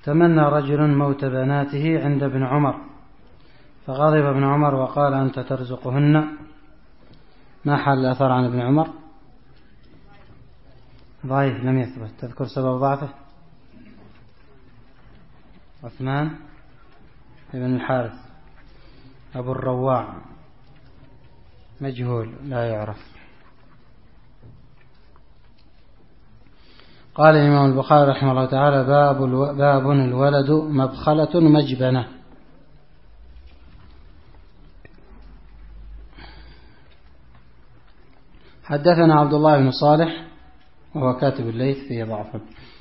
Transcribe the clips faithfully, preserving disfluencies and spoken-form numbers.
تمنى رجل موت بناته عند ابن عمر فغضب ابن عمر وقال أنت ترزقهن. ما حال الأثر عن ابن عمر؟ ضعيف لم يثبت. تذكر سبب ضعفه؟ عثمان بن الحارث أبو الرواع مجهول لا يعرف. قال الإمام البخاري رحمه الله تعالى باب, الو... باب الولد مبخلة مجبنة. حدثنا عبد الله بن صالح وهو كاتب الليث فيه ضعف.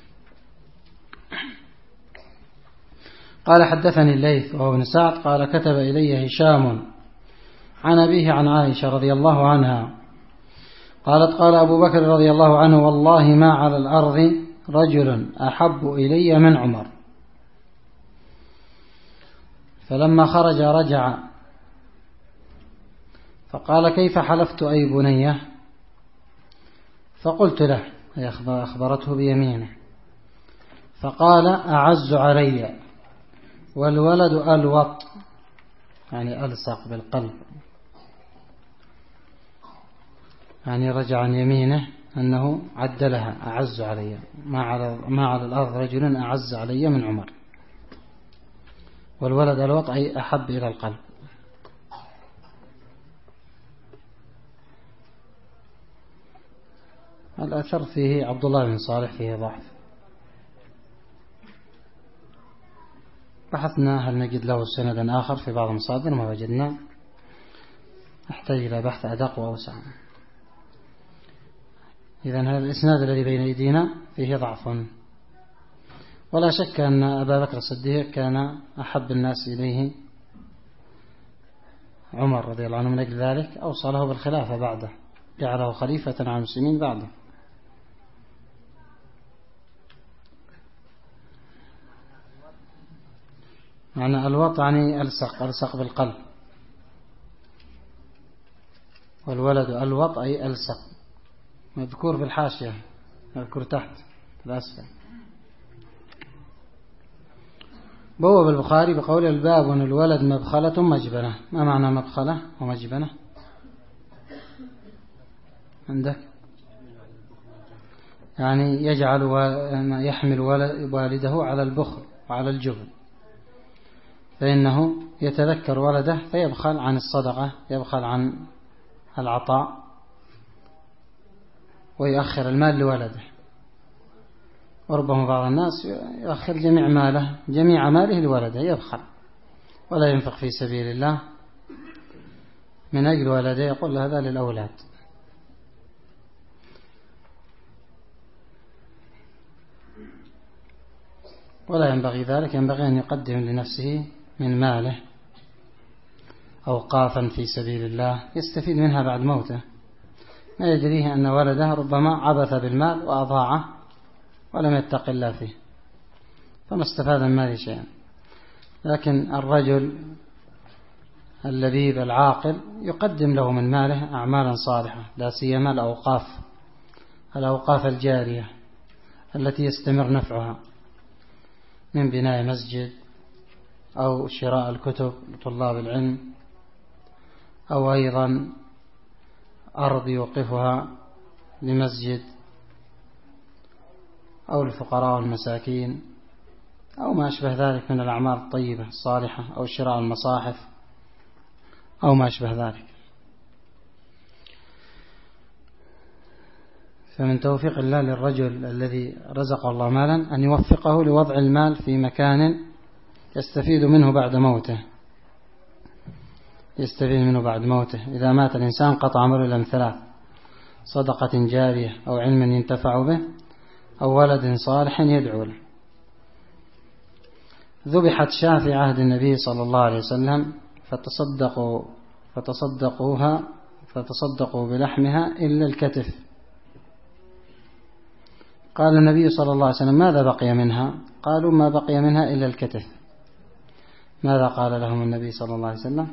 قال حدثني الليث وهو ابن سعد قال كتب إلي هشام عن أبيه عن عائشة رضي الله عنها قالت قال أبو بكر رضي الله عنه والله ما على الأرض رجل أحب إلي من عمر. فلما خرج رجع فقال كيف حلفت أي بنية؟ فقلت له أخبرته بيمينه فقال أعز علي والولد ألوط يعني ألصق بالقلب، يعني رجع عن يمينه أنه عدلها أعز علي ما على, ما على الأرض رجل أعز علي من عمر، والولد ألوط أي أحب إلى القلب. الأثر فيه عبد الله بن صالح فيه ضعف. بحثنا هل نجد له سندا آخر في بعض المصادر ما وجدنا، نحتاج إلى بحث أدق وأوسع. إذن هذا الإسناد الذي بين أيدينا فيه ضعف، ولا شك أن أبا بكر الصديق كان أحب الناس إليه عمر رضي الله عنه، من أجل ذلك أوصله بالخلافة بعده، جعله خليفة على المسلمين بعده. معنى الوط يعني ألصق ألصق بالقلب، والولد الوط أي ألصق، مذكور في الحاشية مذكور تحت في الأسفل. بوب البخاري بقول الباب الولد مبخلة مجبنة. ما معنى مبخلة ومجبنة عندك؟ يعني يجعل يحمل والده على البخل وعلى الجبن، فإنه يتذكر ولده فيبخل عن الصدقة، يبخل عن العطاء ويؤخر المال لولده. وربما بعض الناس يؤخر جميع ماله جميع ماله لولده، يبخل ولا ينفق في سبيل الله من أجل ولده، يقول هذا للأولاد. ولا ينبغي ذلك، ينبغي أن يقدم لنفسه من ماله أوقافا في سبيل الله يستفيد منها بعد موته، ما يدريه أن ولده ربما عبث بالمال وأضاعه ولم يتق الله فيه فما استفاد من ماله شيئا. لكن الرجل اللبيب العاقل يقدم له من ماله أعمالا صالحة، لا سيما الأوقاف الأوقاف الجارية التي يستمر نفعها من بناء مسجد أو شراء الكتب لطلاب العلم، أو أيضا أرض يوقفها لمسجد أو الفقراء والمساكين أو ما أشبه ذلك من الأعمال الطيبة الصالحة، أو شراء المصاحف أو ما أشبه ذلك. فمن توفيق الله للرجل الذي رزق الله مالا أن يوفقه لوضع المال في مكان يستفيد منه بعد موته، يستفيد منه بعد موته. إذا مات الإنسان قطع عمله إلى ثلاث: صدقة جارية أو علم ينتفع به أو ولد صالح يدعو له. ذبحت شاة في عهد النبي صلى الله عليه وسلم فتصدقوا فتصدقوها فتصدقوا بلحمها إلا الكتف. قال النبي صلى الله عليه وسلم ماذا بقي منها؟ قالوا ما بقي منها إلا الكتف. ماذا قال لهم النبي صلى الله عليه وسلم؟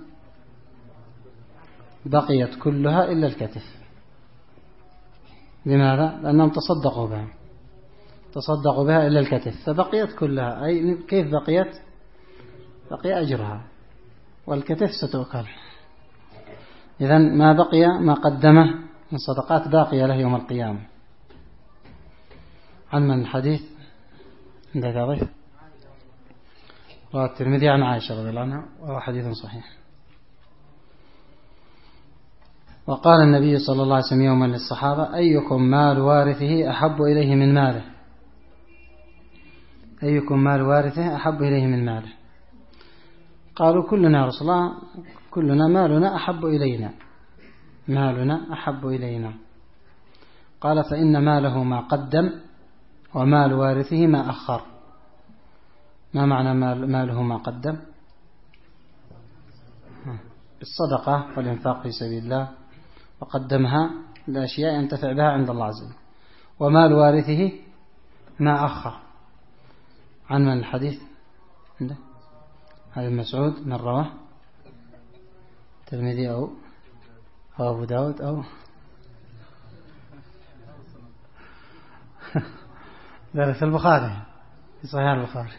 بقيت كلها إلا الكتف. لماذا؟ لأنهم تصدقوا بها. تصدق بها إلا الكتف، فبقيت كلها. أي كيف بقيت؟ بقي أجرها، والكتف ستؤكل. إذن ما بقي ما قدمه من صدقات باقية له يوم القيامة. عن من الحديث عندك ضيف؟ رواه الترمذي عن عائشة رضي الله عنها وهو حديث صحيح. وقال النبي صلى الله عليه وسلم يوما للصحابة: أيكم مال وارثه أحب إليه من ماله؟ أيكم مال وارثه أحب إليه من ماله؟ قالوا: كلنا يا رسول الله، كلنا مالنا أحب إلينا، مالنا أحب إلينا. قال: فإن ماله ما قدم ومال وارثه ما أخر. ما معنى ماله ما قدم؟ الصدقة والإنفاق في سبيل الله، وقدمها لأشياء ينتفع بها عند الله عز وجل. ومال وارثه ما أخر. عن من الحديث عنده؟ هذا مسعود من رواه الترمذي أو أو أبو داود أو ذلك في البخاري، في صحيح البخاري.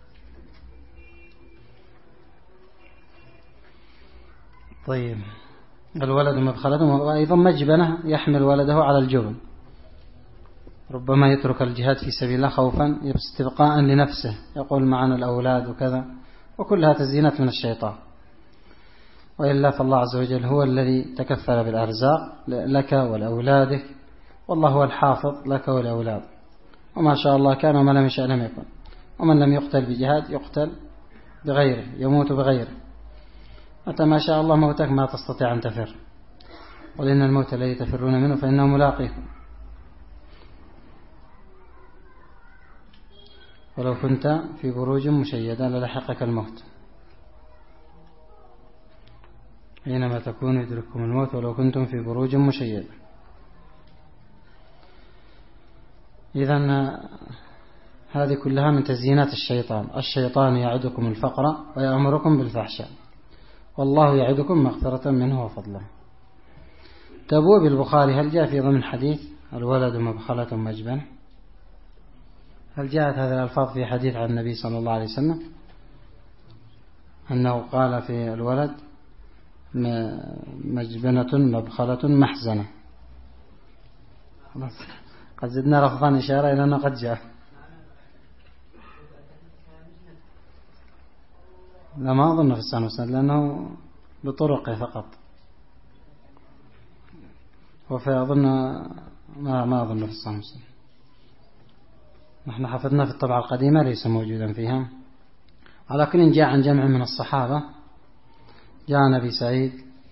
طيب، الولد مبخلة، وأيضا مجبنة يحمل ولده على الجبن، ربما يترك الجهاد في سبيل الله خوفا استبقاء لنفسه، يقول معنا الأولاد وكذا، وكلها تزيينات من الشيطان. وإلا فالله عز وجل هو الذي تكفل بالأرزاق لك ولأولادك، والله هو الحافظ لك ولأولاد. وما شاء الله كان وما لم يشاء لم يكن. ومن لم يقتل بجهاد يقتل بغيره، يموت بغيره. متى ما شاء الله موتك ما تستطيع أن تفر، قل إن الموت الذي تفرون منه فإنه ملاقيكم، ولو كنت في بروج مشيدة للحقك الموت، حينما تكون يدرككم الموت ولو كنتم في بروج مشيدة. إذن هذه كلها من تزيينات الشيطان. الشيطان يعدكم الفقر ويأمركم بالفحشاء، والله يعدكم مغفرة منه وفضله. تبوء بالبخاري، هل جاء في ضمن حديث الولد مبخلة مجبنة؟ هل جاءت هذه الألفاظ في حديث عن النبي صلى الله عليه وسلم أنه قال في الولد مجبنة مبخلة محزنة؟ قد زدنا لفظا إشارة إلى أنه قد جاء. لا، ما أظن في السنة والسنة، لأنه بطرقه فقط، وفي أظن ما ما أظن في السنة والسنة. نحن حفظنا في الطبعة القديمة ليس موجودا فيها، ولكن جاء عن جمع من الصحابة. جاء عن أبي سعيد،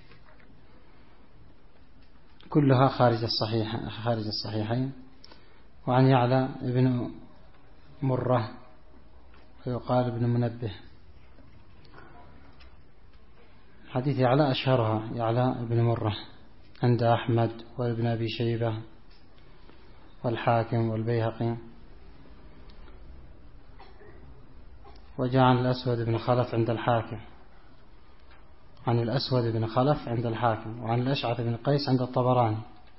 كلها خارج الصحيح خارج الصحيحين. وعن يعلى ابن مرة ويقال ابن منبه. حديث يعلى أشهرها يعلى ابن مرة عند أحمد وابن أبي شيبة والحاكم والبيهقي. وجاء عن الأسود بن خلف عند الحاكم، عن الأسود بن خلف عند الحاكم، وعن الأشعث بن قيس عند الطبراني.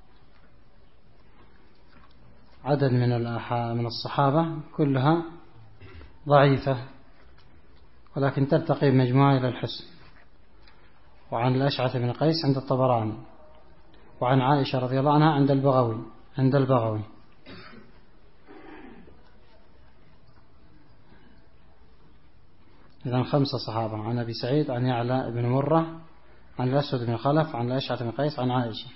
عدد من من الصحابة كلها ضعيفة، ولكن ترتقي بمجموعة إلى الحسن. وعن الأشعث بن قيس عند الطبراني، وعن عائشة رضي الله عنها عند البغوي عند البغوي إذن خمسة صحابة: عن أبي سعيد، عن يعلى بن مرة، عن الأسود بن خلف، عن الأشعث بن قيس، عن عائشة.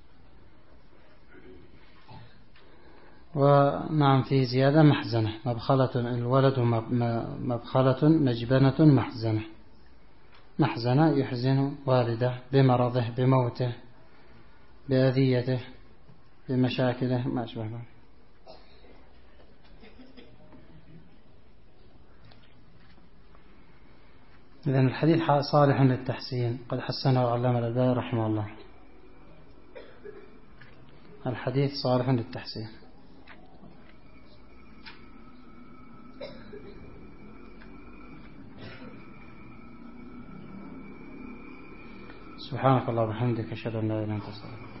ونعم فيه زيادة: محزنة مبخلة، الولد مبخلة مجبنة محزنة. محزنة يحزن والده بمرضه، بموته، بأذيته، بمشاكله، ما أشبه ذلك. إذن الحديث صالح للتحسين، قد حسنه العلامة الألباني رحمه الله. الحديث صالح للتحسين. سبحانك اللهم وبحمدك، أشهد أن لا إله إلا أنت، أستغفرك.